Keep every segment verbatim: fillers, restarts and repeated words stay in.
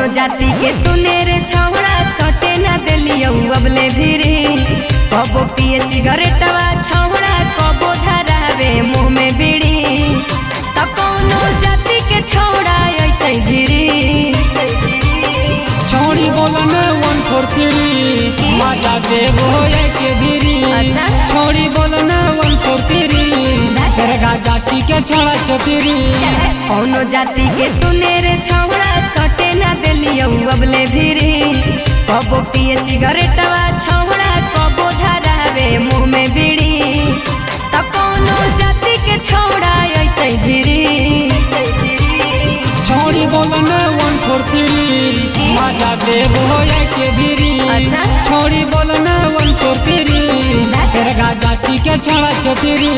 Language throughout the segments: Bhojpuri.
जाति के सुने रे छौड़ा सटे न देलियो अबले भिरी कबो पिए सिगरेटवा छौड़ा कबो धरावे मुँह में बीड़ी त कौनो जाति के छौड़ा अइतै भिरी छोड़ी बोलन वन फोर थ्री माता देवो के भिरी अच्छा छोड़ी बोलन वन फोर थ्री करगा जाति के छोड़ा छोतिरी कौनो जाति के सुने रे छौड़ा सटे न देलियो अबले भिरी कबो पिए सिगरेटवा छौड़ा कबो धरावे मुँह में बीड़ी त कौनो जाति के छौड़ा अइतै भिरी छोड़ी बोलन वन फोर थ्री माता देवो के भिरी अच्छा छोड़ी बोलन वन फोर थ्री करगा जाति के छोड़ा छोतिरी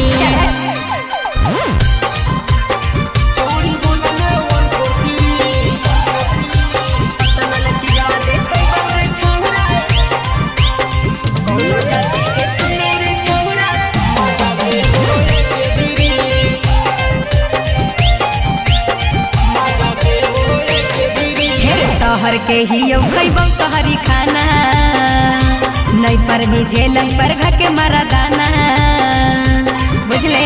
शहर के ही खैबौ शहरी खाना नहीं पर भी झेल पर घर के मारा दाना बुझले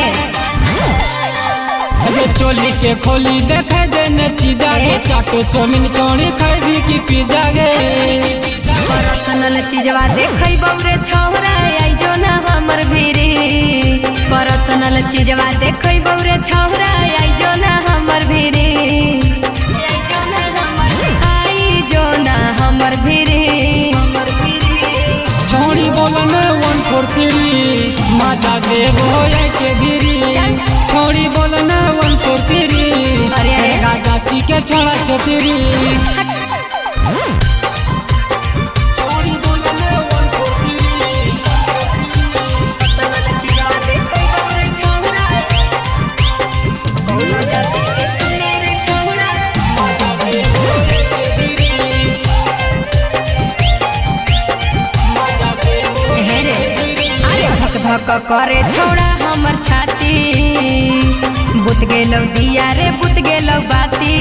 अबे चोली के खोली देखे देने चीजा गे चाटो चौमिन चौड़ी खाई की पिज्जा गे पर्सनल चीजवा देखैबौ रे छौरा आई जो ना हमर भीरी पर्सनल चीजवा देखैबौ रे छौरा आई जो ना हमर भीरी हमर भीरी छोड़ी बोलन वन फोर थ्री माता देवो के भिरी छोड़ी बोलन वन फोर थ्री जाति के छोड़ा छोतिरी धक करे छौड़ा हमर छाती बुत गेलौ दिया रे बुत गेलौ बाती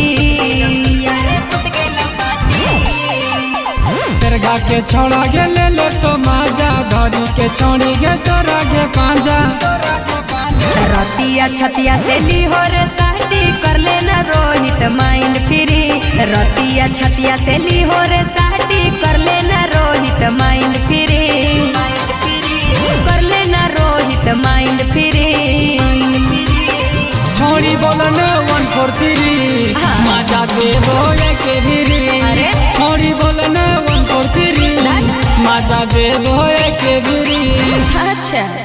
तेरगा के छोड़ा गे ले ले तो माजा धरी के छोड़ी गे तोरा गे पांजा रतिया छतिया से लीहो रे साटी कर लेना रोहित माइंड फ्री रतिया छतिया से लीहो रे साटी कर लेना रोहित माइंड फ्री कर लेना रोहित माइंड फ्री छोड़ी बोलन वन फोर थ्री माजा देवो के भिरी छोड़ी बोलन वन फोर थ्री माजा देवो के भिरी अच्छा।